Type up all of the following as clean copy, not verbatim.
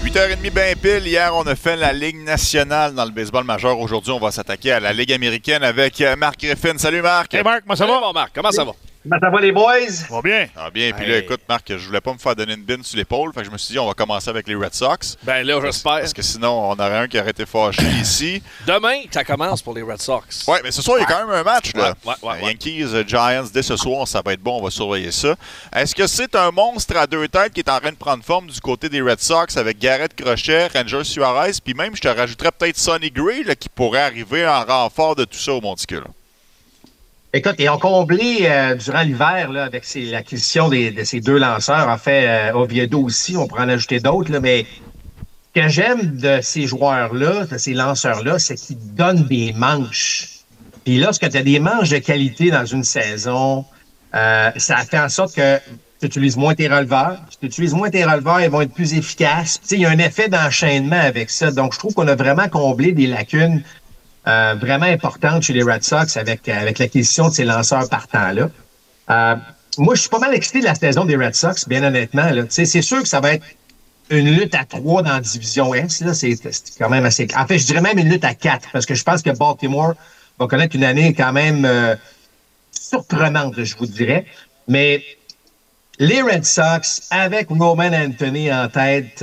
8h30 ben pile. Hier, on a fait la Ligue nationale dans le baseball majeur. Aujourd'hui, on va s'attaquer à la Ligue américaine avec Marc Griffin. Salut Marc. Hey Marc, comment ça va? Bon, Marc, comment ça va? Comment ça va les boys? Ça va bien. Ah bien, puis là, écoute, Marc, je voulais pas me faire donner une bine sur l'épaule, fait que je me suis dit, on va commencer avec les Red Sox. Ben là, j'espère. Parce que sinon, on aurait un qui aurait été fâché ici. Demain, ça commence pour les Red Sox. Ouais, mais ce soir, il y a quand même un match, là. Ouais. Yankees, Giants, dès ce soir, ça va être bon, on va surveiller ça. Est-ce que c'est un monstre à deux têtes qui est en train de prendre forme du côté des Red Sox avec Garrett Crochet, Ranger Suarez, puis même, je te rajouterais peut-être Sonny Gray, là, qui pourrait arriver en renfort de tout ça au Monticule. Écoute, ils ont comblé durant l'hiver là, avec l'acquisition de ces deux lanceurs. En fait, Oviedo aussi, on pourrait en ajouter d'autres. Là, mais ce que j'aime de ces joueurs-là, de ces lanceurs-là, c'est qu'ils donnent des manches. Puis lorsque tu as des manches de qualité dans une saison, ça fait en sorte que tu utilises moins tes releveurs. Si tu utilises moins tes releveurs, ils vont être plus efficaces. Il y a un effet d'enchaînement avec ça. Donc, je trouve qu'on a vraiment comblé des lacunes vraiment importante chez les Red Sox avec l'acquisition de ces lanceurs partants-là. Moi, je suis pas mal excité de la saison des Red Sox, bien honnêtement. Là. C'est sûr que ça va être une lutte à 3 dans la division S. Là. C'est quand même assez... En fait, je dirais même une lutte à 4 parce que je pense que Baltimore va connaître une année quand même surprenante, je vous dirais. Mais les Red Sox, avec Roman Anthony en tête,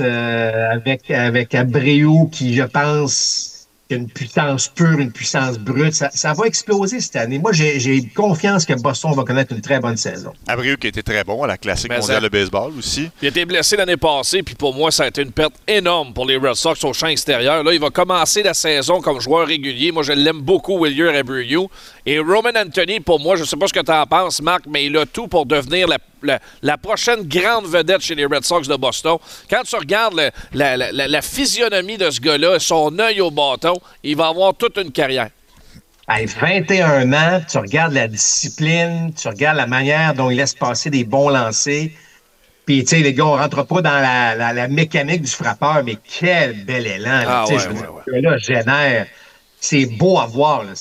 avec Abreu qui, je pense... une puissance pure, une puissance brute. Ça va exploser cette année. Moi, j'ai confiance que Boston va connaître une très bonne saison. Abreu qui a été très bon à la classique mondiale de baseball aussi. Il a été blessé l'année passée, puis pour moi, ça a été une perte énorme pour les Red Sox au champ extérieur. Là, il va commencer la saison comme joueur régulier. Moi, je l'aime beaucoup, Wilyer Abreu. Et Roman Anthony, pour moi, je ne sais pas ce que tu en penses, Marc, mais il a tout pour devenir la prochaine grande vedette chez les Red Sox de Boston. Quand tu regardes la physionomie de ce gars-là, son œil au bâton, il va avoir toute une carrière. Hey, 21 ans, tu regardes la discipline, tu regardes la manière dont il laisse passer des bons lancers. Puis, tu sais, les gars, on rentre pas dans la mécanique du frappeur, mais quel bel élan. Là, là, génère. C'est beau à voir. Là.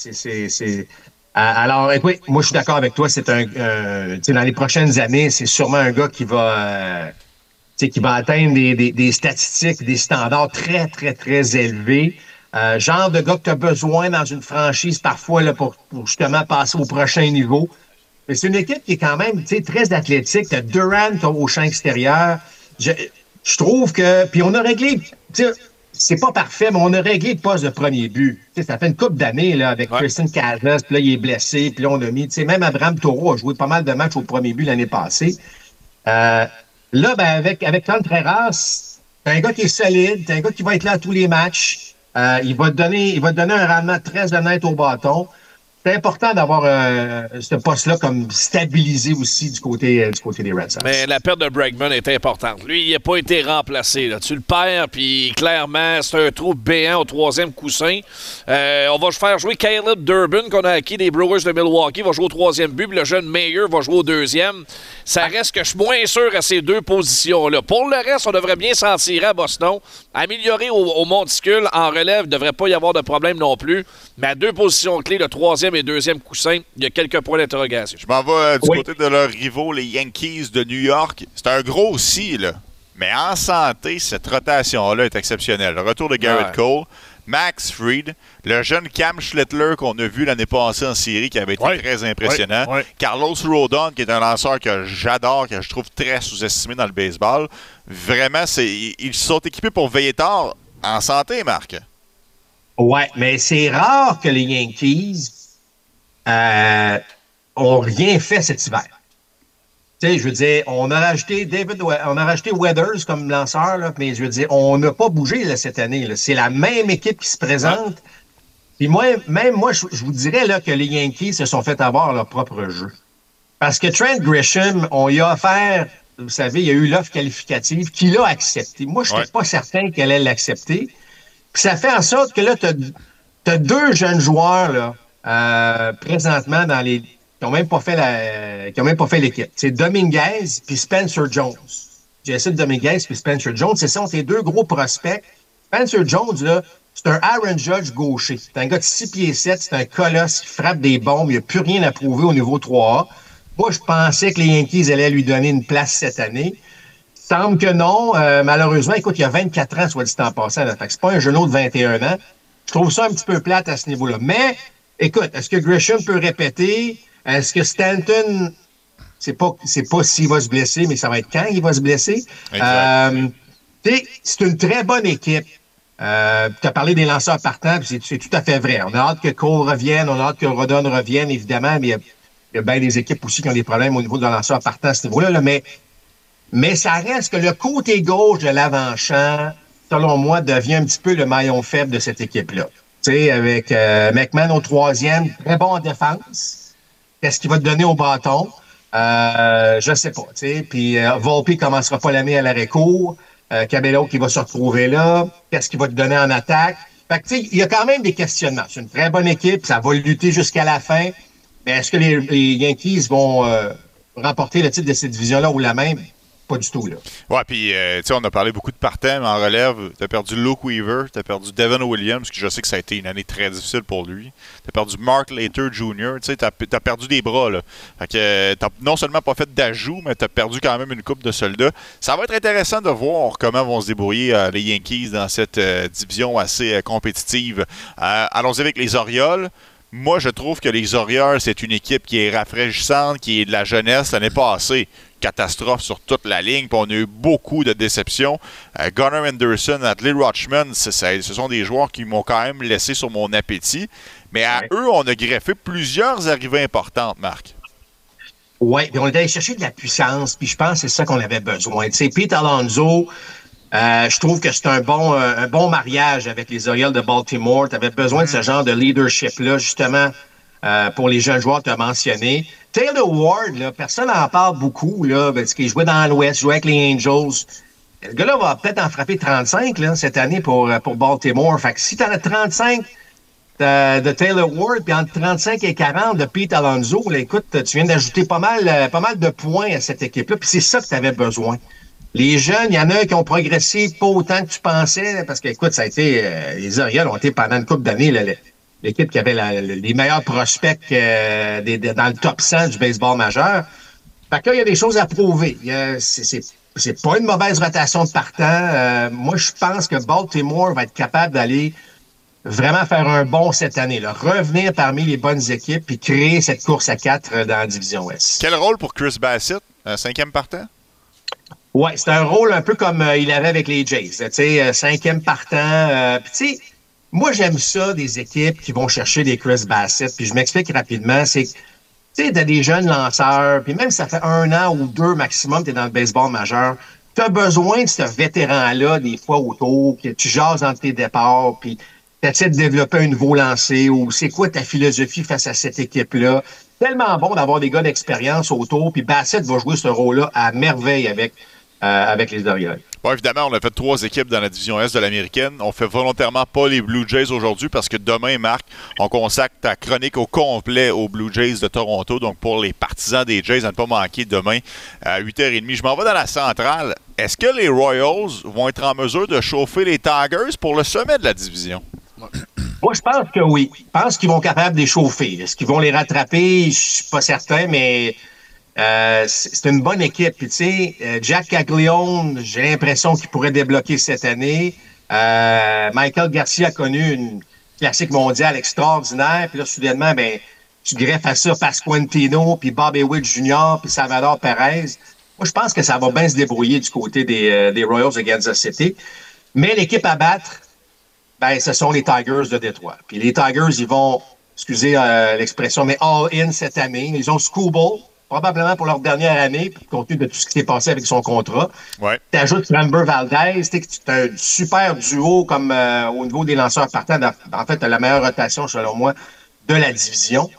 Alors, écoute, moi, je suis d'accord avec toi. C'est dans les prochaines années, c'est sûrement un gars qui va atteindre des statistiques, des standards très, très, très élevés. Genre de gars que tu as besoin dans une franchise parfois là, pour justement passer au prochain niveau. Mais c'est une équipe qui est quand même très athlétique. Tu as Durant au champ extérieur. Je trouve que... Puis on a réglé... C'est pas parfait, mais on a réglé le poste de premier but. Ça fait une couple d'années là, avec Tristan Casas, puis là, il est blessé, puis là, on a mis... Même Abraham Toro a joué pas mal de matchs au premier but l'année passée. Là, ben, avec Contreras, t'as un gars qui est solide, t'as un gars qui va être là à tous les matchs. Il va te donner un rendement très honnête au bâton. C'est important d'avoir ce poste-là comme stabilisé aussi du côté des Red Sox. Mais la perte de Bregman est importante. Lui, il n'a pas été remplacé. Là. Tu le perds, puis clairement, c'est un trou béant au troisième coussin. On va faire jouer Caleb Durbin, qu'on a acquis des Brewers de Milwaukee. Il va jouer au troisième but, puis le jeune Mayer va jouer au deuxième. Ça reste que je suis moins sûr à ces deux positions-là. Pour le reste, on devrait bien s'en tirer à Boston. Améliorer au monticule, en relève, il ne devrait pas y avoir de problème non plus. Mais à deux positions clés, le troisième et deuxième coussin, il y a quelques points d'interrogation. Je m'en vais du côté de leurs rivaux, les Yankees de New York. C'est un gros aussi, là. Mais en santé, cette rotation-là est exceptionnelle. Le retour de Garrett Cole, Max Fried, le jeune Cam Schlittler qu'on a vu l'année passée en série qui avait été très impressionnant. Carlos Rodon, qui est un lanceur que j'adore, que je trouve très sous-estimé dans le baseball. Vraiment, ils sont équipés pour veiller tard en santé, Marc. Ouais, mais c'est rare que les Yankees ont rien fait cet hiver. Tu sais, je veux dire, on a rajouté Weathers comme lanceur, là, mais je veux dire, on n'a pas bougé là, cette année. Là. C'est la même équipe qui se présente. Puis moi, je vous dirais là, que les Yankees se sont fait avoir leur propre jeu. Parce que Trent Grisham, on y a offert, vous savez, il y a eu l'offre qualificative qu'il a acceptée. Moi, je n'étais pas certain qu'elle allait l'accepter. Puis ça fait en sorte que là, tu as deux jeunes joueurs là, présentement qui n'ont même pas fait l'équipe. C'est Dominguez puis Spencer Jones. Jesse Dominguez puis Spencer Jones, ce sont tes deux gros prospects. Spencer Jones, là, c'est un Aaron Judge gaucher. C'est un gars de 6 pieds 7, c'est un colosse qui frappe des bombes. Il n'y a plus rien à prouver au niveau 3A. Moi, je pensais que les Yankees allaient lui donner une place cette année. Semble que non. Malheureusement, écoute, il y a 24 ans, soit dit en passant. Là, fait que c'est pas un genou de 21 ans. Je trouve ça un petit peu plate à ce niveau-là. Mais, écoute, est-ce que Grisham peut répéter? Est-ce que Stanton, c'est pas s'il va se blesser, mais ça va être quand il va se blesser? C'est une très bonne équipe. Tu as parlé des lanceurs partants, puis c'est tout à fait vrai. On a hâte que Cole revienne, on a hâte que Rodon revienne, évidemment, mais il y a bien des équipes aussi qui ont des problèmes au niveau de lanceurs partants à ce niveau-là. Là, mais ça reste que le côté gauche de l'avant-champ, selon moi, devient un petit peu le maillon faible de cette équipe-là. Tu sais, avec McMahon au troisième, très bon en défense. Qu'est-ce qu'il va te donner au bâton? Je sais pas, tu sais. Puis Volpe commencera pas l'année à l'arrêt-court. Cabello qui va se retrouver là. Qu'est-ce qu'il va te donner en attaque? Fait que, tu sais, il y a quand même des questionnements. C'est une très bonne équipe. Ça va lutter jusqu'à la fin. Mais est-ce que les Yankees vont remporter le titre de cette division-là ou la même? Pas du tout, là. Ouais, puis, tu sais, on a parlé beaucoup de partants, mais en relève, t'as perdu Luke Weaver, t'as perdu Devin Williams, que je sais que ça a été une année très difficile pour lui. T'as perdu Mark Leiter Jr., tu sais, t'as perdu des bras, là. Fait que t'as non seulement pas fait d'ajout, mais t'as perdu quand même une coupe de soldats. Ça va être intéressant de voir comment vont se débrouiller les Yankees dans cette division assez compétitive. Allons-y avec les Orioles. Moi, je trouve que les Orioles, c'est une équipe qui est rafraîchissante, qui est de la jeunesse l'année passée. Catastrophe sur toute la ligne, puis on a eu beaucoup de déceptions. Gunnar Anderson, Adley Rutschman, ce sont des joueurs qui m'ont quand même laissé sur mon appétit. Mais à eux, on a greffé plusieurs arrivées importantes, Marc. Oui, puis on est allé chercher de la puissance, puis je pense que c'est ça qu'on avait besoin. Tu sais, Pete Alonso, je trouve que c'est un bon mariage avec les Orioles de Baltimore. Tu avais besoin de ce genre de leadership-là, justement, pour les jeunes joueurs que tu as mentionnés. Taylor Ward, là, personne n'en parle beaucoup, là, parce qu'il jouait dans l'Ouest, jouait avec les Angels. Le gars-là va peut-être en frapper 35 là, cette année pour Baltimore. Fait que si tu en as 35 de Taylor Ward, puis entre 35 et 40 de Pete Alonso, là, écoute, tu viens d'ajouter pas mal de points à cette équipe-là, puis c'est ça que tu avais besoin. Les jeunes, il y en a qui ont progressé pas autant que tu pensais, parce que, écoute, ça a été, les Orioles ont été pendant une couple d'années, là, l'équipe qui avait les meilleurs prospects dans le top 100 du baseball majeur. Fait que là, il y a des choses à prouver. C'est pas une mauvaise rotation de partant. Moi, je pense que Baltimore va être capable d'aller vraiment faire un bond cette année, là. Revenir parmi les bonnes équipes puis créer cette course à 4 dans la division Ouest. Quel rôle pour Chris Bassitt, cinquième partant? Oui, c'est un rôle un peu comme il avait avec les Jays. Tu sais, cinquième partant. Puis tu sais, moi, j'aime ça, des équipes qui vont chercher des Chris Bassitt. Puis je m'explique rapidement, c'est que, tu sais, t'as des jeunes lanceurs, puis même si ça fait 1 an ou 2 maximum, t'es dans le baseball majeur, t'as besoin de ce vétéran-là, des fois, autour, que tu jases entre tes départs, puis t'essaies de développer un nouveau lancer, ou c'est quoi ta philosophie face à cette équipe-là. Tellement bon d'avoir des gars d'expérience autour, puis Bassitt va jouer ce rôle-là à merveille avec les Orioles. Bon, évidemment, on a fait 3 équipes dans la division Est de l'Américaine. On fait volontairement pas les Blue Jays aujourd'hui parce que demain, Marc, on consacre ta chronique au complet aux Blue Jays de Toronto. Donc, pour les partisans des Jays, à ne pas manquer demain à 8h30. Je m'en vais dans la centrale. Est-ce que les Royals vont être en mesure de chauffer les Tigers pour le sommet de la division? Moi, je pense que oui. Je pense qu'ils vont être capables de les chauffer. Est-ce qu'ils vont les rattraper? Je suis pas certain, mais c'est une bonne équipe. Puis, tu sais, Jack Caglione, j'ai l'impression qu'il pourrait débloquer cette année. Michael Garcia a connu une classique mondiale extraordinaire. Puis là, soudainement, ben, tu greffes à ça Pasquantino, puis Bobby Witt Jr., puis Salvador Perez. Moi, je pense que ça va bien se débrouiller du côté des Royals de Kansas City. Mais l'équipe à battre, ben, ce sont les Tigers de Détroit. Puis les Tigers, ils vont, excusez l'expression, mais all-in cette année. Ils ont Skubal, probablement pour leur dernière année, compte tenu de tout ce qui s'est passé avec son contrat. Ouais. Tu ajoutes Framber Valdez, tu as un super duo comme au niveau des lanceurs partants. En fait, tu as la meilleure rotation, selon moi, de la division.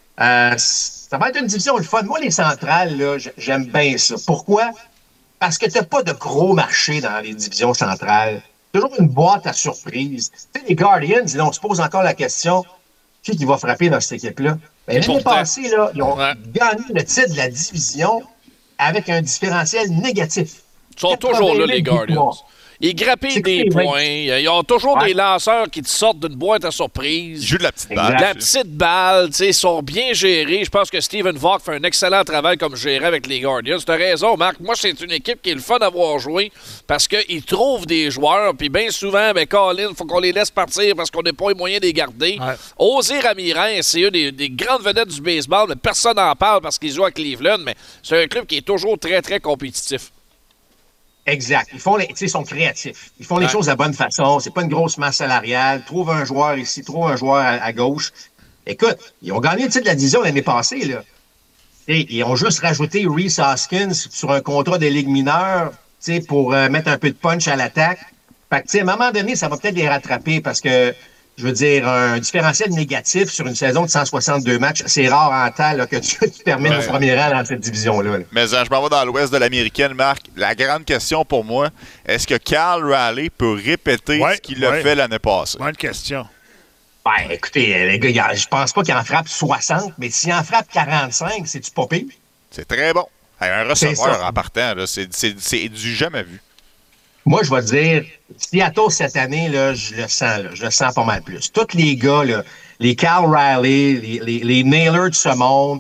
Ça va être une division le fun. Moi, les centrales, là, j'aime bien ça. Pourquoi? Parce que tu n'as pas de gros marché dans les divisions centrales. Toujours une boîte à surprise. Tu sais, les Guardians, on se pose encore la question, qui va frapper dans cette équipe-là? Ben, l'année passée, là, ils ont gagné le titre de la division avec un différentiel négatif. Ils sont toujours là, les Guardians. Ils grappillent des points. Ils ont toujours des lanceurs qui te sortent d'une boîte à surprise. Ils jouent de la petite balle. La petite balle, ils sont bien gérés. Je pense que Steven Vaughn fait un excellent travail comme gérant avec les Guardians. Tu as raison, Marc. Moi, c'est une équipe qui est le fun à voir jouer parce qu'ils trouvent des joueurs. Puis bien souvent, Colin, il faut qu'on les laisse partir parce qu'on n'a pas les moyens de les garder. Ouais. Ozzy Ramirez, c'est une des grandes vedettes du baseball, mais personne n'en parle parce qu'ils jouent à Cleveland. Mais c'est un club qui est toujours très, très compétitif. Exact. Ils sont créatifs. Ils font les choses de la bonne façon. C'est pas une grosse masse salariale. Trouve un joueur ici, trouve un joueur à gauche. Écoute, ils ont gagné le titre de la division l'année passée, là. Et ils ont juste rajouté Rhys Hoskins sur un contrat des ligues mineures, pour mettre un peu de punch à l'attaque. Fait que, à un moment donné, ça va peut-être les rattraper parce que, je veux dire, un différentiel négatif sur une saison de 162 matchs, c'est rare en temps là, que tu termines au premier rang dans cette division-là. Là. Mais je m'en vais dans l'ouest de l'américaine, Marc. La grande question pour moi, est-ce que Cal Raleigh peut répéter ce qu'il a fait l'année passée? Bonne question. Ben, écoutez, les gars, je pense pas qu'il en frappe 60, mais s'il en frappe 45, c'est-tu pas pire? C'est très bon. Un receveur en partant, là, c'est du jamais vu. Moi, je vais te dire, Seattle cette année, là, je le sens pas mal plus. Tous les gars, là, les Cal Raleigh, les Nailers de ce monde,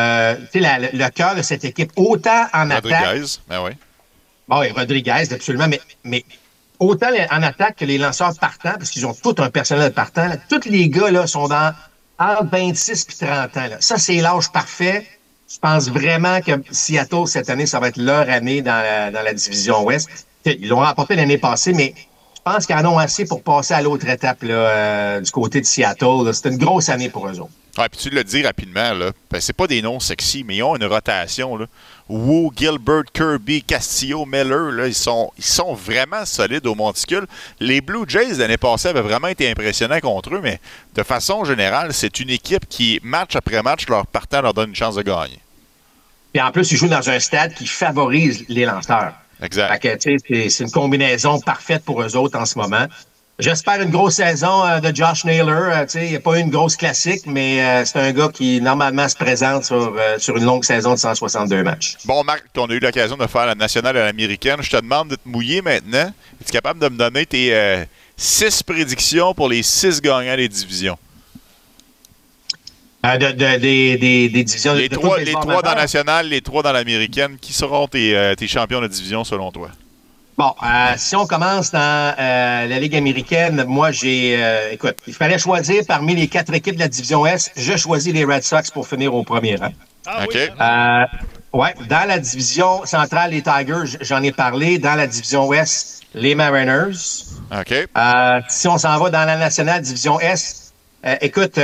le cœur de cette équipe, autant en attaque... Rodriguez, ben oui. Bon, oui, Rodriguez, absolument, mais autant en attaque que les lanceurs partants, parce qu'ils ont tout un personnel partant, là, tous les gars là, sont entre 26 et 30 ans. Là. Ça, c'est l'âge parfait. Je pense vraiment que Seattle, cette année, ça va être leur année dans la division Ouest. Ils l'ont remporté l'année passée, mais je pense qu'ils en ont assez pour passer à l'autre étape là, du côté de Seattle. C'est une grosse année pour eux autres. Ouais, puis tu l'as dit rapidement, là, ben, c'est pas des noms sexy, mais ils ont une rotation. Là. Wu, Gilbert, Kirby, Castillo, Miller, là, ils sont vraiment solides au monticule. Les Blue Jays l'année passée avaient vraiment été impressionnants contre eux, mais de façon générale, c'est une équipe qui, match après match, leur partant leur donne une chance de gagner. Et en plus, ils jouent dans un stade qui favorise les lanceurs. Exact. Fait que, c'est une combinaison parfaite pour eux autres en ce moment. J'espère une grosse saison de Josh Naylor. Il n'y a pas eu une grosse classique, mais c'est un gars qui, normalement, se présente sur une longue saison de 162 matchs. Bon, Marc, on a eu l'occasion de faire la nationale et l'américaine. Je te demande de te mouiller maintenant. Es-tu capable de me donner tes 6 prédictions pour les 6 gagnants des divisions? Des divisions les 3 dans la nationale, les 3 dans l'américaine. Qui seront tes champions de division selon toi? Bon, si on commence dans la Ligue américaine, moi, écoute, il fallait choisir parmi les 4 équipes de la division S. Je choisis les Red Sox pour finir au premier rang. Ah, OK. Oui, ouais, dans la division centrale, les Tigers, j'en ai parlé. Dans la division Ouest, les Mariners. OK. Si on s'en va dans la nationale division S, écoute,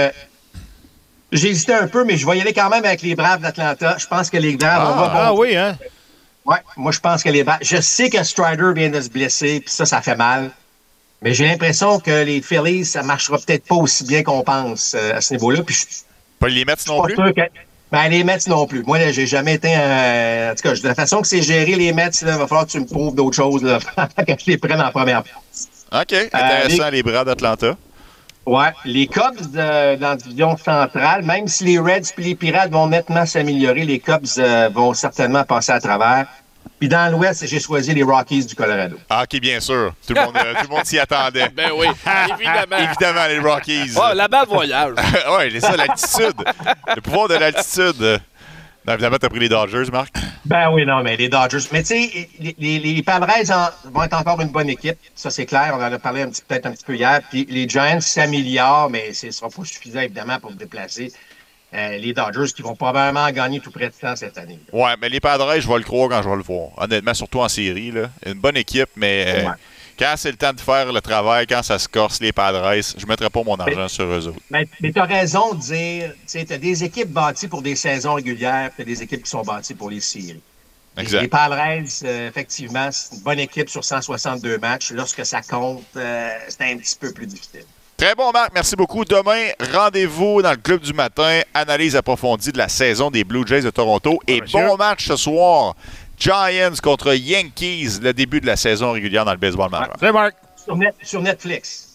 j'ai hésité un peu, mais je vais y aller quand même avec les Braves d'Atlanta. Je pense que les Braves... oui, hein? Oui, moi, je pense que les Braves... Je sais que Strider vient de se blesser, puis ça fait mal. Mais j'ai l'impression que les Phillies, ça marchera peut-être pas aussi bien qu'on pense à ce niveau-là. Puis pas les Mets non plus? Les Mets non plus. Moi, là, j'ai jamais été... en tout cas, de la façon que c'est géré, les Mets, il va falloir que tu me prouves d'autres choses là, que je les prenne en première place. OK, intéressant, les Braves d'Atlanta. Ouais, les Cubs dans la division centrale, même si les Reds et les Pirates vont nettement s'améliorer, les Cubs vont certainement passer à travers. Puis dans l'Ouest, j'ai choisi les Rockies du Colorado. Ah, OK, bien sûr. Tout le monde s'y attendait. Ben oui, évidemment. Évidemment, les Rockies. Oh, la balle voyage. Oui, c'est ça, l'altitude. Le pouvoir de l'altitude. Non, évidemment, tu as pris les Dodgers, Marc? Ben oui, non, mais les Dodgers. Mais tu sais, les Padres vont être encore une bonne équipe. Ça, c'est clair. On en a parlé peut-être un petit peu hier. Puis les Giants s'améliorent, mais ce ne sera pas suffisant, évidemment, pour déplacer les Dodgers qui vont probablement gagner tout près de temps cette année. Oui, mais les Padres, je vais le croire quand je vais le voir. Honnêtement, surtout en série. Là. Une bonne équipe, mais quand c'est le temps de faire le travail, quand ça se corse, les Padres, je ne mettrai pas mon argent sur eux autres. Mais tu as raison de dire, tu as des équipes bâties pour des saisons régulières, puis tu as des équipes qui sont bâties pour les séries. Exact. Les Padres, effectivement, c'est une bonne équipe sur 162 matchs. Lorsque ça compte, c'est un petit peu plus difficile. Très bon, Marc. Merci beaucoup. Demain, rendez-vous dans le Club du matin. Analyse approfondie de la saison des Blue Jays de Toronto. Et bon match ce soir. Giants contre Yankees, le début de la saison régulière dans le baseball majeur. C'est Marc. Sur Netflix.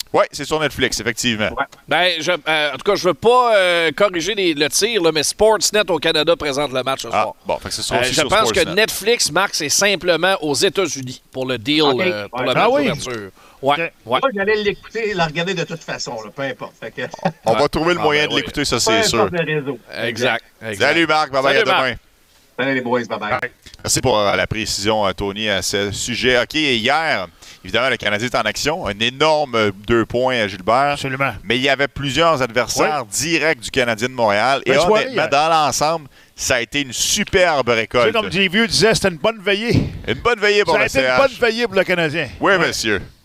Oui, c'est sur Netflix, effectivement. Ouais. Ben, en tout cas, je veux pas corriger le tir, là, mais Sportsnet au Canada présente le match ce soir. Bon, fait que ce sera aussi je sur pense que Sportsnet. Netflix, Marc, c'est simplement aux États-Unis pour le deal, pour le match d'ouverture. Ouais, Okay. ouais. Moi, j'allais l'écouter, la regarder de toute façon, là, peu importe. Fait que, On va trouver le moyen ben de oui. l'écouter, ça, peu c'est sûr. importe le réseau. Exact. Salut, Marc. Bye-bye, Salut, à Marc. demain. Salut les boys, bye-bye. Merci pour la précision, Tony, à ce sujet. OK, hier, évidemment, le Canadien est en action. Un énorme 2 points à Gilbert. Absolument. Mais il y avait plusieurs adversaires directs du Canadien de Montréal. Et Belle soirée, honnêtement, hier. dans l'ensemble, ça a été une superbe Tu sais, récolte. comme J. Vieux disait, c'était une bonne veillée. Une bonne veillée pour Ça a le été une CH. bonne veillée pour le Canadien. Oui, monsieur.